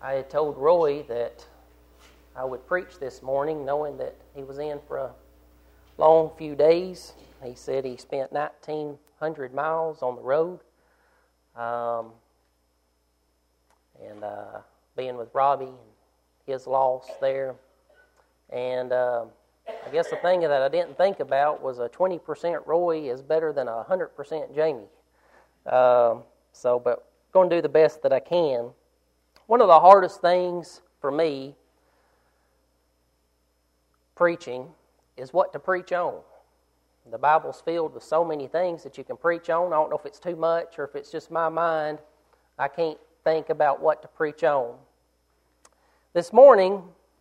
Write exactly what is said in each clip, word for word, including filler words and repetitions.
I had told Roy that I would preach this morning, knowing that he was in for a long few days. He said he spent nineteen hundred miles on the road, um, and uh, being with Robbie and his loss there. And uh, I guess the thing that I didn't think about was a twenty percent Roy is better than a one hundred percent Jamie. Uh, so, but going to do the best that I can. One of the hardest things for me preaching is what to preach on. The Bible's filled with so many things that you can preach on. I don't know if it's too much or if it's just my mind. I can't think about what to preach on. This morning,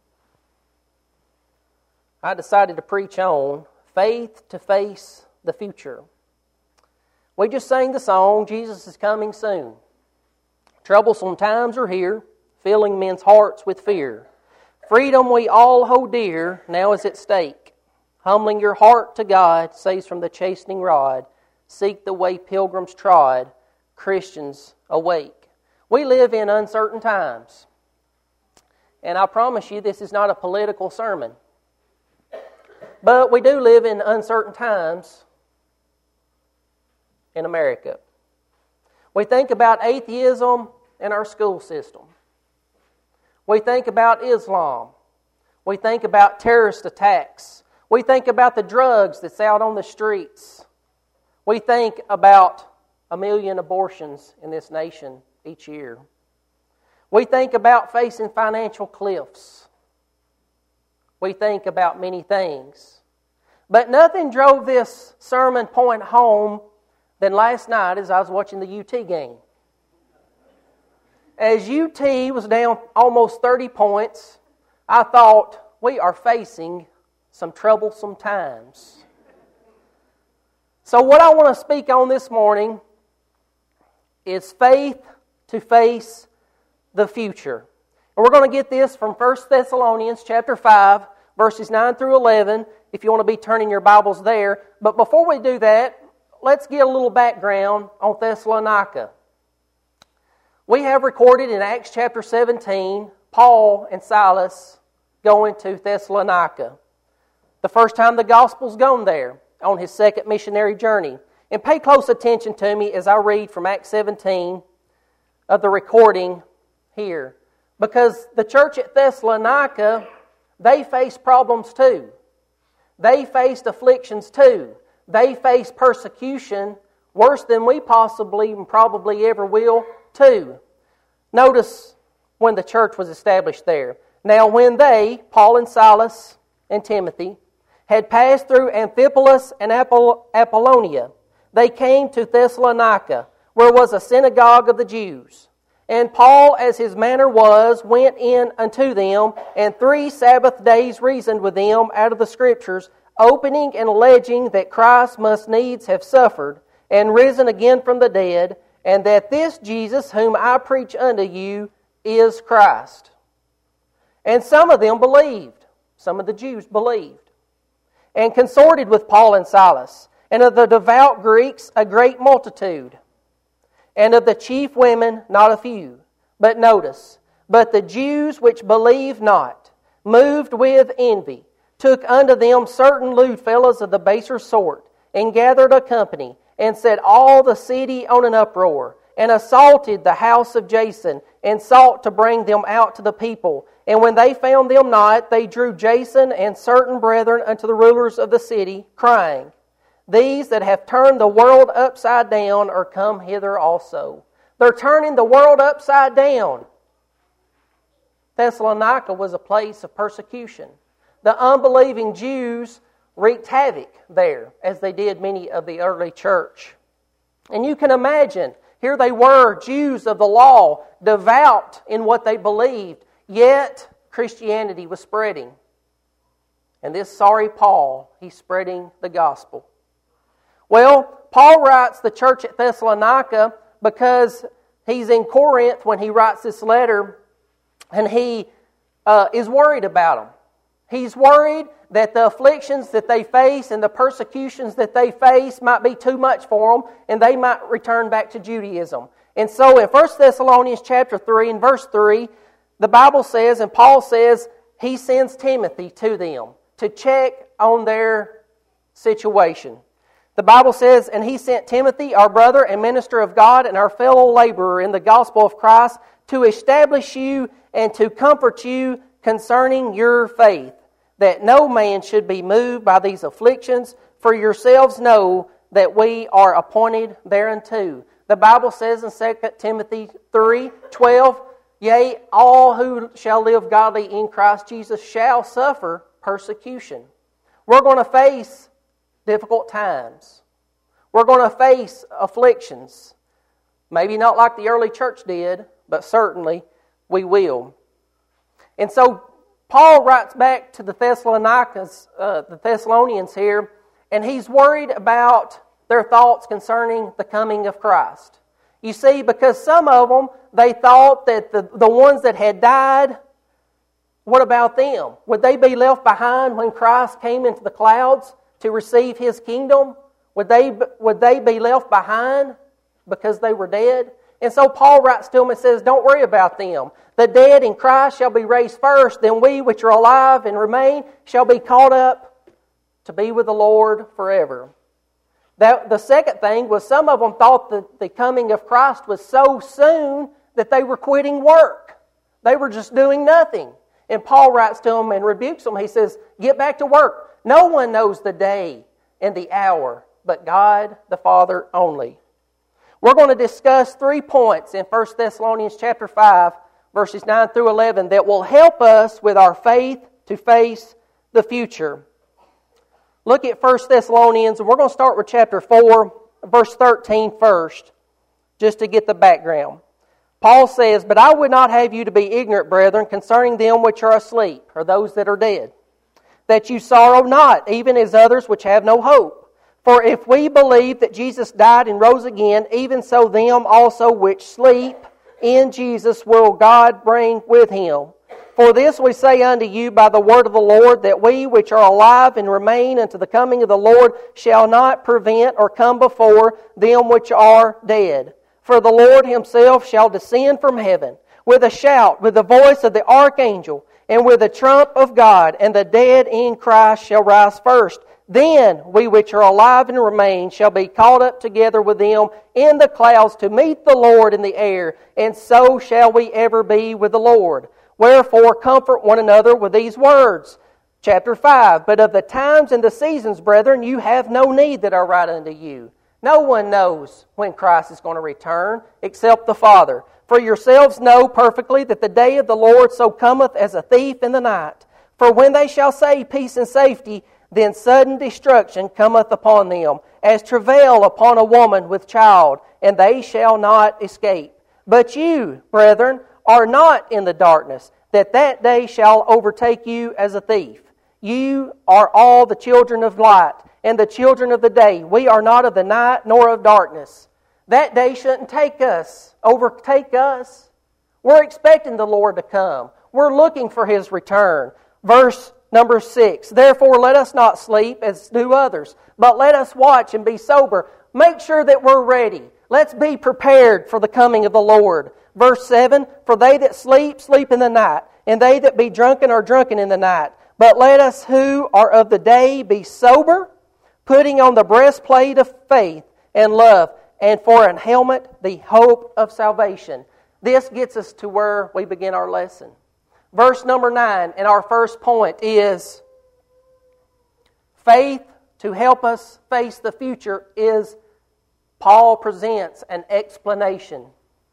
I decided to preach on faith to face the future. We just sang the song, Jesus is Coming Soon. Troublesome times are here, filling men's hearts with fear. Freedom we all hold dear, now is at stake. Humbling your heart to God, saves from the chastening rod. Seek the way pilgrims trod, Christians awake. We live in uncertain times. And I promise you, this is not a political sermon. But we do live in uncertain times in America. We think about atheism in our school system. We think about Islam. We think about terrorist attacks. We think about the drugs that's out on the streets. We think about a million abortions in this nation each year. We think about facing financial cliffs. We think about many things. But nothing drove this sermon point home than last night as I was watching the U T game. As U T was down almost thirty points, I thought, we are facing some troublesome times. So what I want to speak on this morning is faith to face the future. And we're going to get this from First Thessalonians chapter five, verses nine through eleven, if you want to be turning your Bibles there. But before we do that, let's get a little background on Thessalonica. We have recorded in Acts chapter seventeen, Paul and Silas going to Thessalonica. The first time the gospel's gone there on his second missionary journey. And pay close attention to me as I read from Acts seventeen of the recording here. Because the church at Thessalonica, they faced problems too. They faced afflictions too. They faced persecution worse than we possibly and probably ever will too. Notice when the church was established there. Now when they, Paul and Silas and Timothy, had passed through Amphipolis and Apollonia, they came to Thessalonica, where was a synagogue of the Jews. And Paul, as his manner was, went in unto them, and three Sabbath days reasoned with them out of the Scriptures, opening and alleging that Christ must needs have suffered, and risen again from the dead, and that this Jesus whom I preach unto you is Christ. And some of them believed, some of the Jews believed, and consorted with Paul and Silas, and of the devout Greeks a great multitude, and of the chief women not a few. But notice, but the Jews which believed not, moved with envy, took unto them certain lewd fellows of the baser sort, and gathered a company, and set all the city on an uproar, and assaulted the house of Jason, and sought to bring them out to the people. And when they found them not, they drew Jason and certain brethren unto the rulers of the city, crying, These that have turned the world upside down are come hither also. They're turning the world upside down. Thessalonica was a place of persecution. The unbelieving Jews wreaked havoc there, as they did many of the early church. And you can imagine, here they were, Jews of the law, devout in what they believed, yet Christianity was spreading. And this sorry Paul, he's spreading the gospel. Well, Paul writes the church at Thessalonica because he's in Corinth when he writes this letter, and he uh, is worried about them. He's worried that the afflictions that they face and the persecutions that they face might be too much for them, and they might return back to Judaism. And so in First Thessalonians chapter three and verse three, the Bible says, and Paul says, he sends Timothy to them to check on their situation. The Bible says, and he sent Timothy, our brother and minister of God and our fellow laborer in the gospel of Christ, to establish you and to comfort you concerning your faith, that no man should be moved by these afflictions, for yourselves know that we are appointed thereunto. The Bible says in Second Timothy three twelve, yea, all who shall live godly in Christ Jesus shall suffer persecution. We're going to face difficult times. We're going to face afflictions. Maybe not like the early church did, but certainly we will. And so Paul writes back to the Thessalonians, uh, the Thessalonians here, and he's worried about their thoughts concerning the coming of Christ. You see, because some of them, they thought that the, the ones that had died, what about them? Would they be left behind when Christ came into the clouds to receive His kingdom? Would they, would they be left behind because they were dead? And so Paul writes to them and says, don't worry about them. The dead in Christ shall be raised first, then we which are alive and remain shall be caught up to be with the Lord forever. That, the second thing was some of them thought that the coming of Christ was so soon that they were quitting work. They were just doing nothing. And Paul writes to them and rebukes them. He says, get back to work. No one knows the day and the hour, but God the Father only. We're going to discuss three points in First Thessalonians chapter five, verses nine through eleven, that will help us with our faith to face the future. Look at First Thessalonians, and we're going to start with chapter four, verse thirteen first, just to get the background. Paul says, but I would not have you to be ignorant, brethren, concerning them which are asleep, or those that are dead, that you sorrow not, even as others which have no hope. For if we believe that Jesus died and rose again, even so them also which sleep in Jesus will God bring with Him. For this we say unto you by the word of the Lord, that we which are alive and remain unto the coming of the Lord shall not prevent or come before them which are dead. For the Lord Himself shall descend from heaven with a shout, with the voice of the archangel, and with the trump of God, and the dead in Christ shall rise first. Then we which are alive and remain shall be caught up together with them in the clouds to meet the Lord in the air, and so shall we ever be with the Lord. Wherefore comfort one another with these words. Chapter five, but of the times and the seasons, brethren, you have no need that I write unto you. No one knows when Christ is going to return, except the Father. For yourselves know perfectly that the day of the Lord so cometh as a thief in the night. For when they shall say peace and safety, then sudden destruction cometh upon them, as travail upon a woman with child, and they shall not escape. But you, brethren, are not in the darkness, that that day shall overtake you as a thief. You are all the children of light, and the children of the day. We are not of the night, nor of darkness. That day shouldn't take us, overtake us. We're expecting the Lord to come. We're looking for His return. Verse number six, therefore let us not sleep as do others, but let us watch and be sober. Make sure that we're ready. Let's be prepared for the coming of the Lord. Verse seven, for they that sleep, sleep in the night, and they that be drunken are drunken in the night. But let us who are of the day be sober, putting on the breastplate of faith and love, and for an helmet the hope of salvation. This gets us to where we begin our lesson. Verse number nine, and our first point is faith to help us face the future is Paul presents an explanation.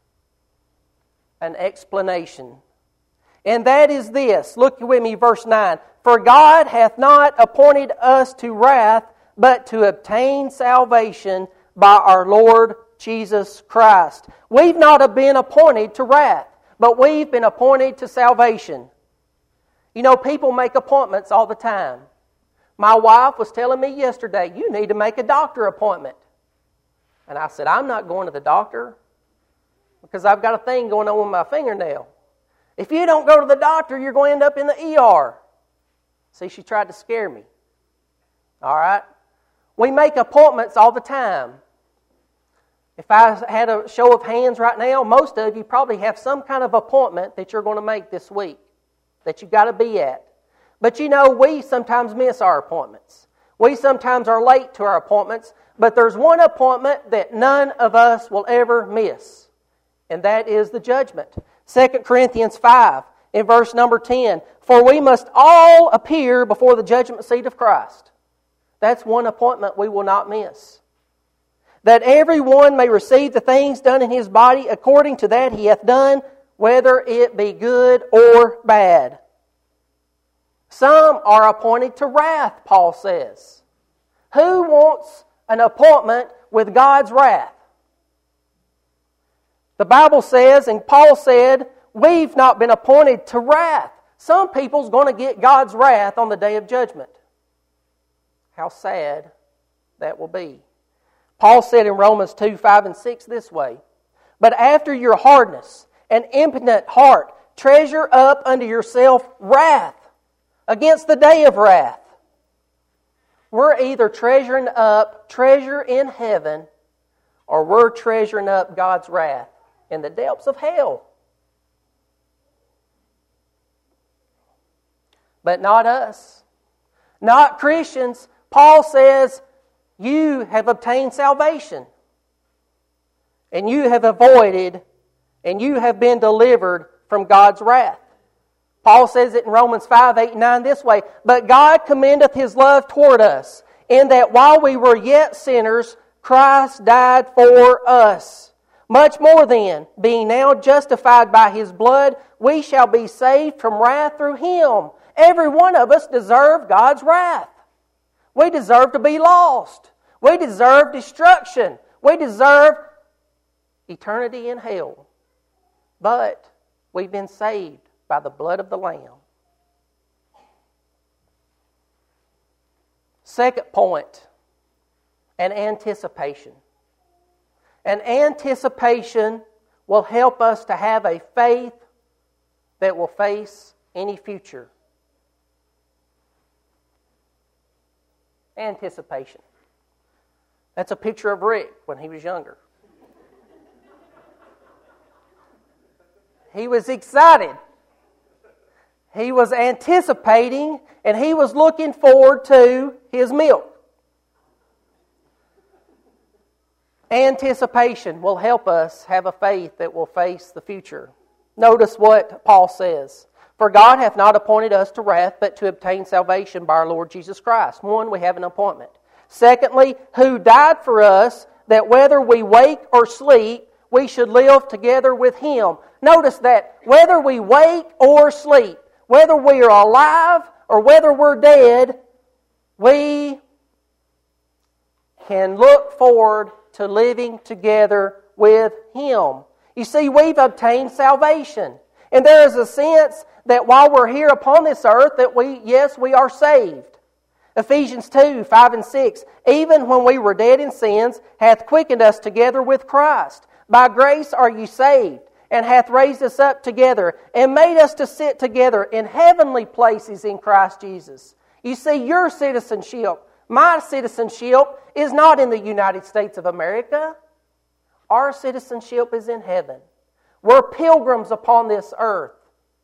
An explanation. And that is this. Look with me, verse nine. For God hath not appointed us to wrath, but to obtain salvation by our Lord Jesus Christ. We've not been appointed to wrath, but we've been appointed to salvation. You know, people make appointments all the time. My wife was telling me yesterday, you need to make a doctor appointment. And I said, I'm not going to the doctor because I've got a thing going on with my fingernail. If you don't go to the doctor, you're going to end up in the E R. See, she tried to scare me. All right? We make appointments all the time. If I had a show of hands right now, most of you probably have some kind of appointment that you're going to make this week that you've got to be at. But you know, we sometimes miss our appointments. We sometimes are late to our appointments, but there's one appointment that none of us will ever miss, and that is the judgment. Second Corinthians five, in verse number ten, for we must all appear before the judgment seat of Christ. That's one appointment we will not miss. That everyone may receive the things done in his body according to that he hath done, whether it be good or bad. Some are appointed to wrath, Paul says. Who wants an appointment with God's wrath? The Bible says, and Paul said, we've not been appointed to wrath. Some people's going to get God's wrath on the day of judgment. How sad that will be. Paul said in Romans two, five, and six this way, but after your hardness and impotent heart, treasure up unto yourself wrath against the day of wrath. We're either treasuring up treasure in heaven, or we're treasuring up God's wrath in the depths of hell. But not us. Not Christians. Paul says, you have obtained salvation. And you have avoided, and you have been delivered from God's wrath. Paul says it in Romans five, eight, and nine this way, but God commendeth His love toward us, in that while we were yet sinners, Christ died for us. Much more then, being now justified by His blood, we shall be saved from wrath through Him. Every one of us deserve God's wrath. We deserve to be lost. We deserve destruction. We deserve eternity in hell. But we've been saved by the blood of the Lamb. Second point, an anticipation. An anticipation will help us to have a faith that will face any future. Anticipation. That's a picture of Rick when he was younger. He was excited. He was anticipating, and he was looking forward to his milk. Anticipation will help us have a faith that will face the future. Notice what Paul says. For God hath not appointed us to wrath, but to obtain salvation by our Lord Jesus Christ. One, we have an appointment. Secondly, who died for us, that whether we wake or sleep, we should live together with Him. Notice that whether we wake or sleep, whether we are alive or whether we're dead, we can look forward to living together with Him. You see, we've obtained salvation. And there is a sense that while we're here upon this earth, that we, yes, we are saved. Ephesians two, five and six, even when we were dead in sins, hath quickened us together with Christ. By grace are you saved, and hath raised us up together, and made us to sit together in heavenly places in Christ Jesus. You see, your citizenship, my citizenship, is not in the United States of America. Our citizenship is in heaven. We're pilgrims upon this earth.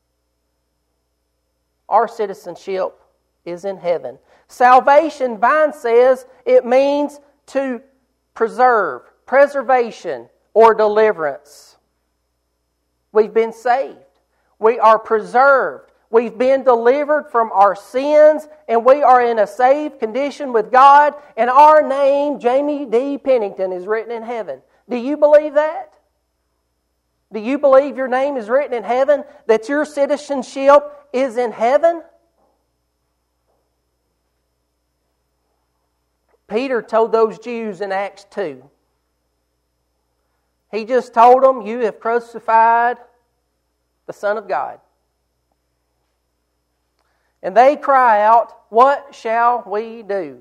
Our citizenship is in heaven. Salvation, Vine says, it means to preserve, preservation, or deliverance. We've been saved. We are preserved. We've been delivered from our sins, and we are in a saved condition with God, and our name, Jamie D. Pennington, is written in heaven. Do you believe that? Do you believe your name is written in heaven? That your citizenship is in heaven? Peter told those Jews in Acts two. He just told them, you have crucified the Son of God. And they cry out, what shall we do?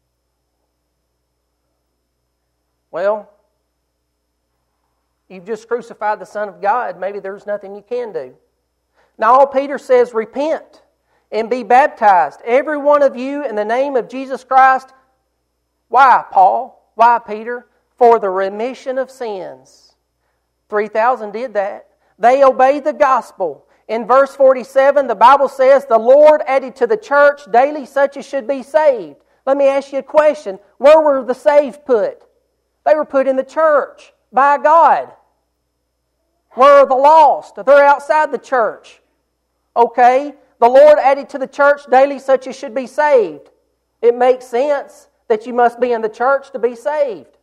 Well, you've just crucified the Son of God. Maybe there's nothing you can do. Now, Peter says, repent and be baptized, every one of you, in the name of Jesus Christ. Why, Paul? Why, Peter? for the remission of sins. three thousand did that. They obeyed the gospel. In verse forty-seven, the Bible says, the Lord added to the church daily such as should be saved. Let me ask you a question. Where were the saved put? They were put in the church by God. Where are the lost? They're outside the church. Okay? The Lord added to the church daily such as should be saved. It makes sense that you must be in the church to be saved.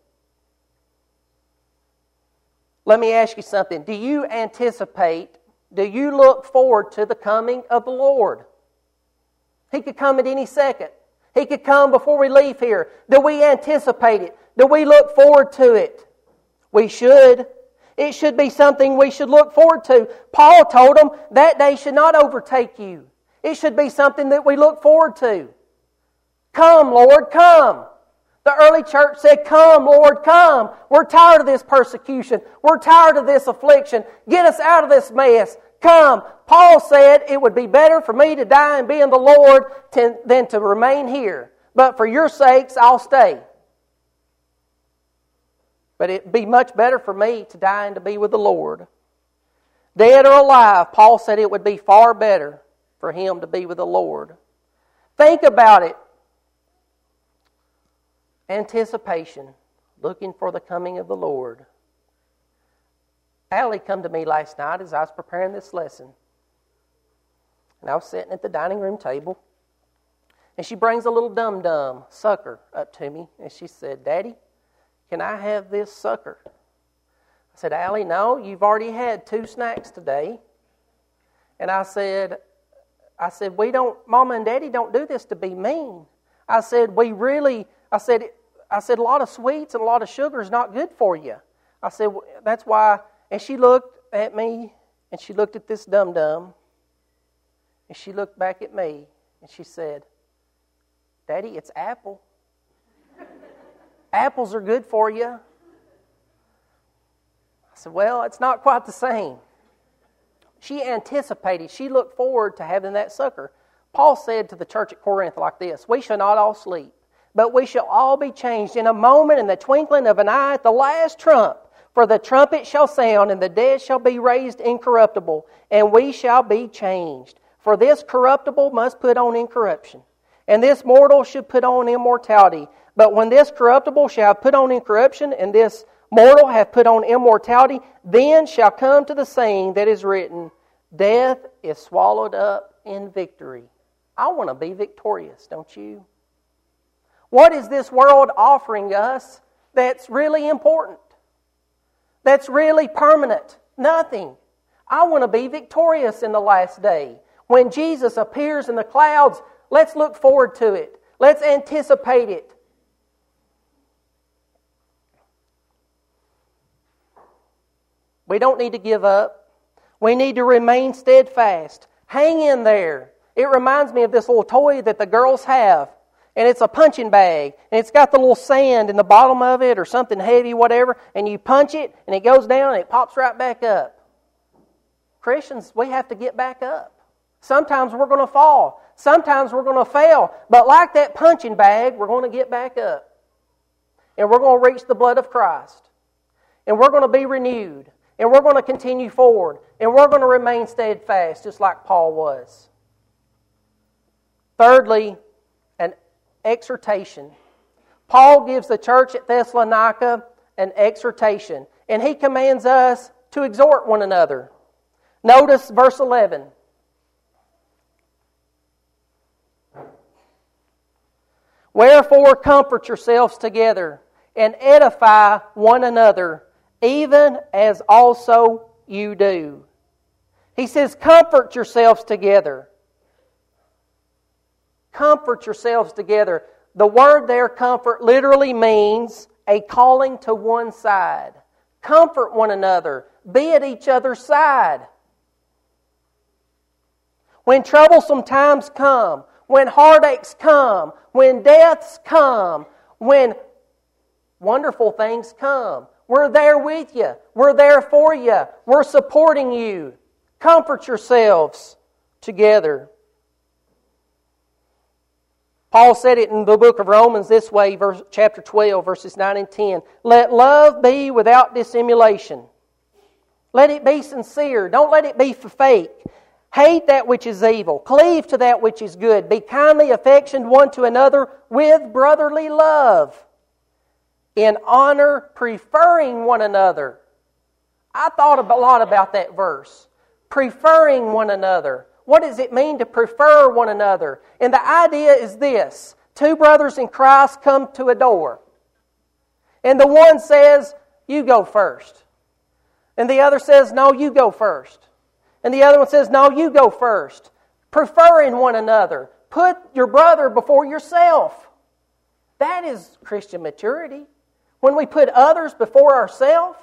Let me ask you something. Do you anticipate, do you look forward to the coming of the Lord? He could come at any second. He could come before we leave here. Do we anticipate it? Do we look forward to it? We should. It should be something we should look forward to. Paul told them that day should not overtake you. It should be something that we look forward to. Come, Lord, come. The early church said, come, Lord, come. We're tired of this persecution. We're tired of this affliction. Get us out of this mess. Come. Paul said, it would be better for me to die and be in the Lord to, than to remain here. But for your sakes, I'll stay. But it'd be much better for me to die and to be with the Lord. Dead or alive, Paul said it would be far better for him to be with the Lord. Think about it. Anticipation, looking for the coming of the Lord. Allie come to me last night as I was preparing this lesson. And I was sitting at the dining room table. And she brings a little dum-dum sucker up to me. And she said, Daddy, can I have this sucker? I said, Allie, no, you've already had two snacks today. And I said, I said, we don't, Mama and Daddy don't do this to be mean. I said, we really, I said, I said, a lot of sweets and a lot of sugar is not good for you. I said, that's why. And she looked at me, and she looked at this dum-dum, and she looked back at me, and she said, Daddy, it's apple. Apples are good for you. I said, well, it's not quite the same. She anticipated, she looked forward to having that sucker. Paul said to the church at Corinth like this, we shall not all sleep, but we shall all be changed in a moment, in the twinkling of an eye, at the last trump. For the trumpet shall sound, and the dead shall be raised incorruptible, and we shall be changed. For this corruptible must put on incorruption, and this mortal should put on immortality. But when this corruptible shall have put on incorruption, and this mortal have put on immortality, then shall come to the saying that is written, death is swallowed up in victory. I want to be victorious, don't you? What is this world offering us that's really important? That's really permanent? Nothing. I want to be victorious in the last day. When Jesus appears in the clouds, let's look forward to it. Let's anticipate it. We don't need to give up. We need to remain steadfast. Hang in there. It reminds me of this little toy that the girls have. And it's a punching bag. And it's got the little sand in the bottom of it or something heavy, whatever. And you punch it and it goes down and it pops right back up. Christians, we have to get back up. Sometimes we're going to fall. Sometimes we're going to fail. But like that punching bag, we're going to get back up. And we're going to reach the blood of Christ. And we're going to be renewed. And we're going to continue forward. And we're going to remain steadfast, just like Paul was. Thirdly, an exhortation. Paul gives the church at Thessalonica an exhortation. And he commands us to exhort one another. Notice verse eleven. Wherefore comfort yourselves together and edify one another, even as also you do. He says, comfort yourselves together. Comfort yourselves together. The word there, comfort, literally means a calling to one side. Comfort one another. Be at each other's side. When troublesome times come, when heartaches come, when deaths come, when wonderful things come, we're there with you. We're there for you. We're supporting you. Comfort yourselves together. Paul said it in the book of Romans this way, verse, chapter twelve, verses nine and ten. Let love be without dissimulation. Let it be sincere. Don't let it be for fake. Hate that which is evil. Cleave to that which is good. Be kindly affectioned one to another with brotherly love. In honor, preferring one another. I thought a lot about that verse. Preferring one another. What does it mean to prefer one another? And the idea is this. Two brothers in Christ come to a door. And the one says, you go first. And the other says, no, you go first. And the other one says, no, you go first. Preferring one another. Put your brother before yourself. That is Christian maturity. When we put others before ourselves.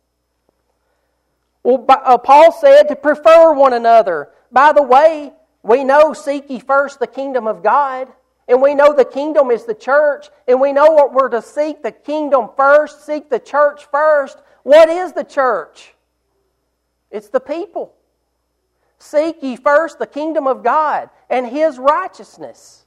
Well, Paul said to prefer one another. By the way, we know seek ye first the kingdom of God. And we know the kingdom is the church. And we know what we're to seek the kingdom first, seek the church first. What is the church? It's the people. Seek ye first the kingdom of God and His righteousness.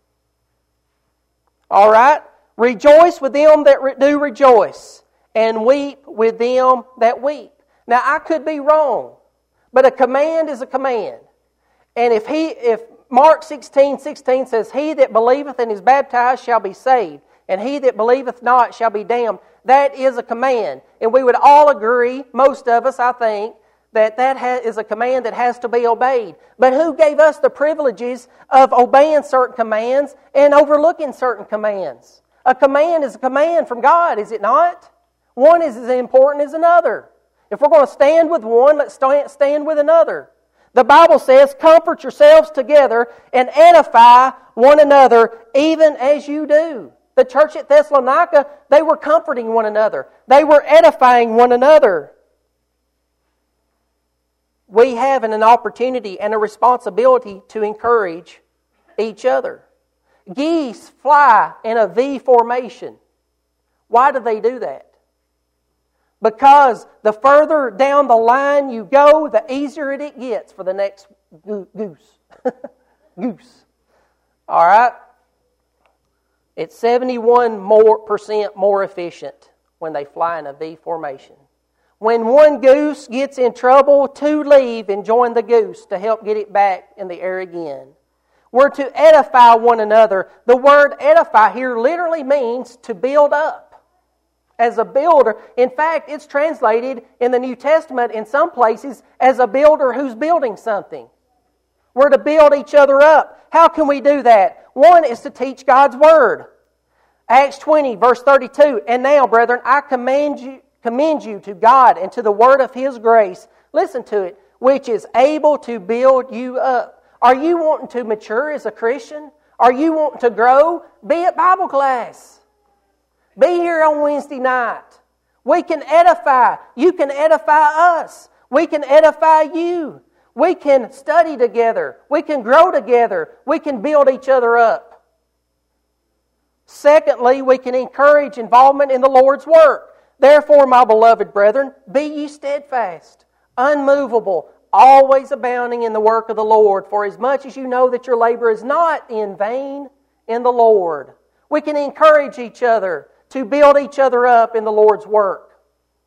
All right? Rejoice with them that re- do rejoice, and weep with them that weep. Now, I could be wrong, but a command is a command. And if he, if Mark sixteen sixteen says, he that believeth and is baptized shall be saved, and he that believeth not shall be damned, that is a command. And we would all agree, most of us, I think, that that ha- is a command that has to be obeyed. But who gave us the privileges of obeying certain commands and overlooking certain commands? A command is a command from God, is it not? One is as important as another. If we're going to stand with one, let's stand with another. The Bible says, comfort yourselves together and edify one another even as you do. The church at Thessalonica, they were comforting one another. They were edifying one another. We have an opportunity and a responsibility to encourage each other. Geese fly in a V formation. Why do they do that? Because the further down the line you go, the easier it gets for the next go- goose. Goose. All right? It's seventy-one more percent more efficient when they fly in a V formation. When one goose gets in trouble, two leave and join the goose to help get it back in the air again. We're to edify one another. The word edify here literally means to build up. As a builder, in fact, it's translated in the New Testament in some places as a builder who's building something. We're to build each other up. How can we do that? One is to teach God's Word. Acts twenty, verse thirty-two, and now, brethren, I commend you, commend you to God and to the Word of His grace. Listen to it, which is able to build you up. Are you wanting to mature as a Christian? Are you wanting to grow? Be at Bible class. Be here on Wednesday night. We can edify. You can edify us. We can edify you. We can study together. We can grow together. We can build each other up. Secondly, we can encourage involvement in the Lord's work. Therefore, my beloved brethren, be ye steadfast, unmovable, always abounding in the work of the Lord, for as much as you know that your labor is not in vain in the Lord. We can encourage each other to build each other up in the Lord's work.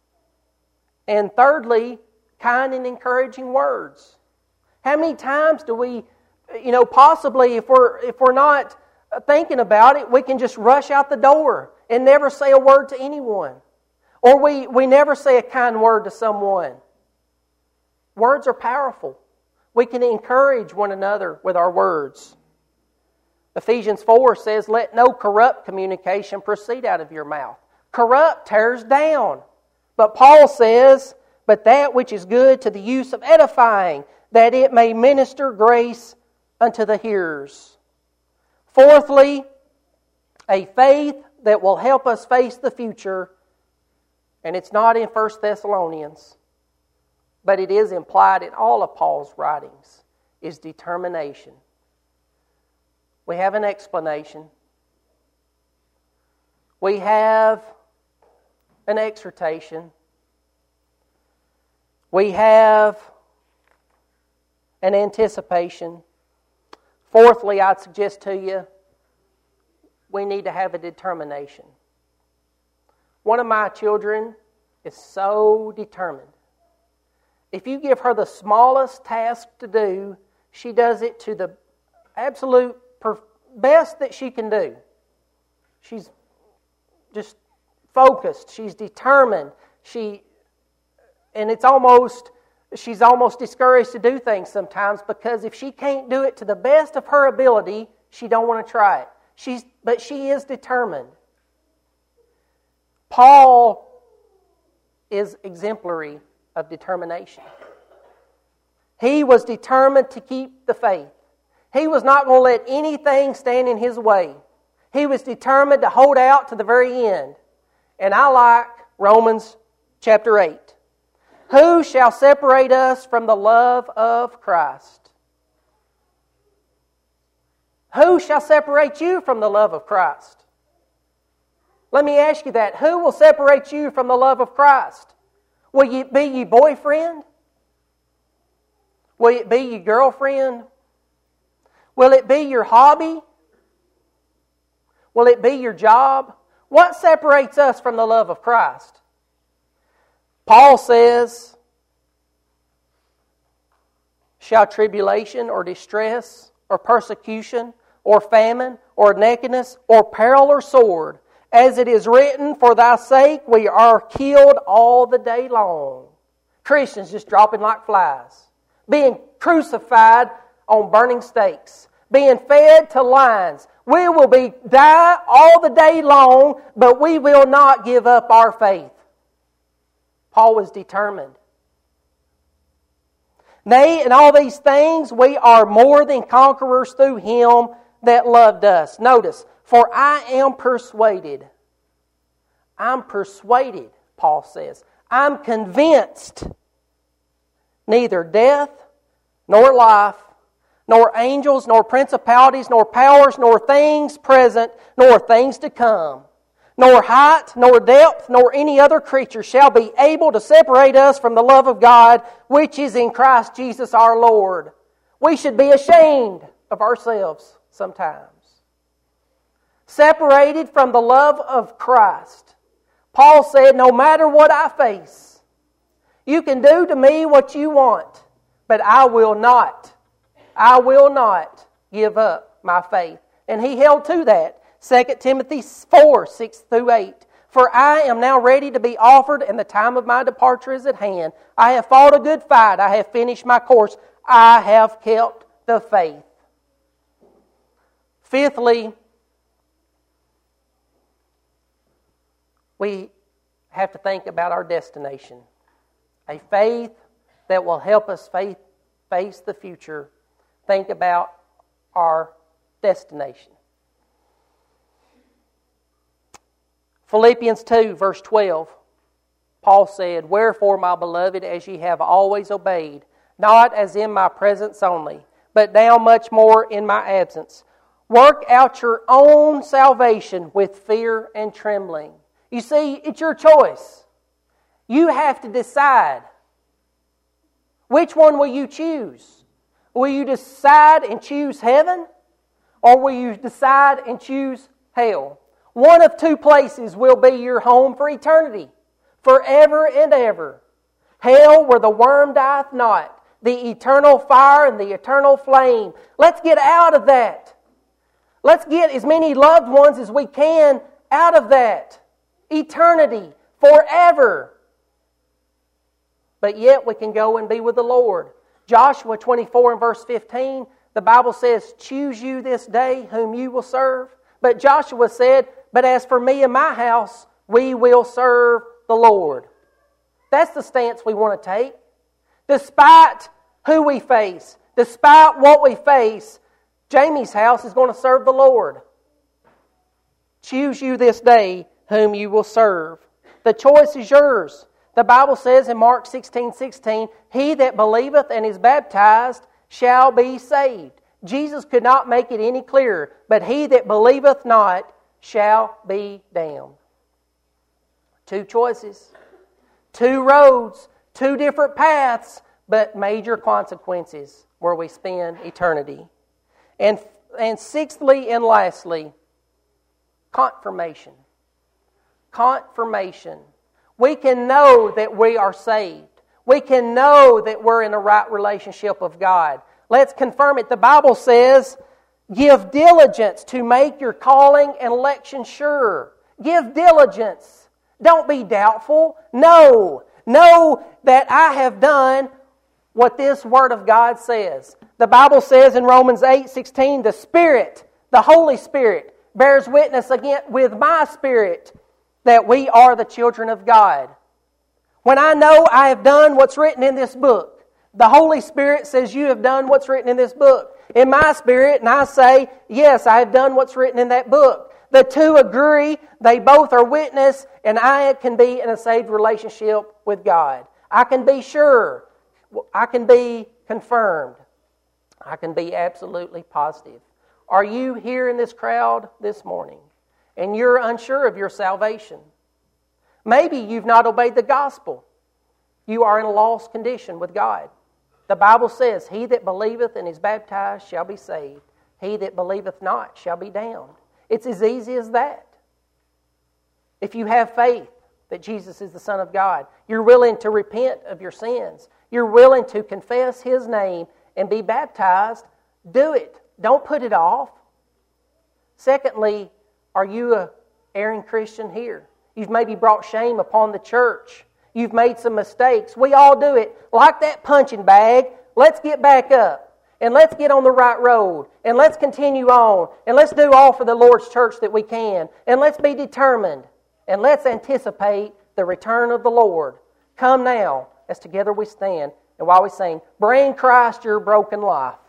And thirdly, kind and encouraging words. How many times do we, you know, possibly if we're if we're not thinking about it, we can just rush out the door and never say a word to anyone. Or we, we never say a kind word to someone. Words are powerful. We can encourage one another with our words. Ephesians four says, let no corrupt communication proceed out of your mouth. Corrupt tears down. But Paul says, but that which is good to the use of edifying, that it may minister grace unto the hearers. Fourthly, a faith that will help us face the future, and it's not in First Thessalonians, but it is implied in all of Paul's writings, is determination. We have an explanation. We have an exhortation. We have an anticipation. Fourthly, I'd suggest to you we need to have a determination. One of my children is so determined. If you give her the smallest task to do, she does it to the absolute per- best that she can do. She's just focused. She's determined. She, and it's almost, she's almost discouraged to do things sometimes because if she can't do it to the best of her ability, she don't want to try it. She's, but she is determined. Paul is exemplary of determination. He was determined to keep the faith. He was not going to let anything stand in his way. He was determined to hold out to the very end. And I like Romans chapter eight. Who shall separate us from the love of Christ? Who shall separate you from the love of Christ? Let me ask you that. Who will separate you from the love of Christ? Will it be your boyfriend? Will it be your girlfriend? Will it be your hobby? Will it be your job? What separates us from the love of Christ? Paul says, shall tribulation or distress or persecution or famine or nakedness or peril or sword, as it is written, for thy sake we are killed all the day long. Christians just dropping like flies. Being crucified on burning stakes. Being fed to lions. We will be die all the day long, but we will not give up our faith. Paul was determined. Nay, in all these things we are more than conquerors through Him that loved us. Notice, for I am persuaded. I'm persuaded, Paul says. I'm convinced neither death, nor life, nor angels, nor principalities, nor powers, nor things present, nor things to come, nor height, nor depth, nor any other creature shall be able to separate us from the love of God, which is in Christ Jesus our Lord. We should be ashamed of ourselves sometimes. Separated from the love of Christ. Paul said, no matter what I face, you can do to me what you want, but I will not. I will not give up my faith. And he held to that. Second Timothy four, six through eight. For I am now ready to be offered, and the time of my departure is at hand. I have fought a good fight. I have finished my course. I have kept the faith. Fifthly, we have to think about our destination. A faith that will help us faith, face the future. Think about our destination. Philippians two, verse twelve. Paul said, wherefore, my beloved, as ye have always obeyed, not as in my presence only, but now much more in my absence, work out your own salvation with fear and trembling. You see, it's your choice. You have to decide. Which one will you choose? Will you decide and choose heaven? Or will you decide and choose hell? One of two places will be your home for eternity. Forever and ever. Hell, where the worm dieth not. The eternal fire and the eternal flame. Let's get out of that. Let's get as many loved ones as we can out of that. Eternity. Forever. But yet we can go and be with the Lord. Joshua twenty-four and verse fifteen, the Bible says, choose you this day whom you will serve. But Joshua said, but as for me and my house, we will serve the Lord. That's the stance we want to take. Despite who we face, despite what we face, Jamie's house is going to serve the Lord. Choose you this day whom you will serve. The choice is yours. The Bible says in Mark sixteen sixteen, he that believeth and is baptized shall be saved. Jesus could not make it any clearer, but he that believeth not shall be damned. Two choices, two roads, two different paths, but major consequences where we spend eternity. And, and sixthly and lastly, Confirmation. Confirmation. We can know that we are saved. We can know that we're in a right relationship with God. Let's confirm it. The Bible says, give diligence to make your calling and election sure. Give diligence. Don't be doubtful. Know. Know that I have done what this Word of God says. The Bible says in Romans eight sixteen, the Spirit, the Holy Spirit, bears witness again with my spirit that we are the children of God. When I know I have done what's written in this book, the Holy Spirit says you have done what's written in this book. In my spirit, and I say, yes, I have done what's written in that book. The two agree, they both are witness, and I can be in a saved relationship with God. I can be sure. I can be confirmed. I can be absolutely positive. Are you here in this crowd this morning and you're unsure of your salvation? Maybe you've not obeyed the gospel. You are in a lost condition with God. The Bible says, he that believeth and is baptized shall be saved. He that believeth not shall be damned. It's as easy as that. If you have faith that Jesus is the Son of God, you're willing to repent of your sins, you're willing to confess His name and be baptized, do it. Don't put it off. Secondly, are you an erring Christian here? You've maybe brought shame upon the church. You've made some mistakes. We all do it. Like that punching bag, let's get back up. And let's get on the right road. And let's continue on. And let's do all for the Lord's church that we can. And let's be determined. And let's anticipate the return of the Lord. Come now, as together we stand, and while we sing, bring Christ your broken life.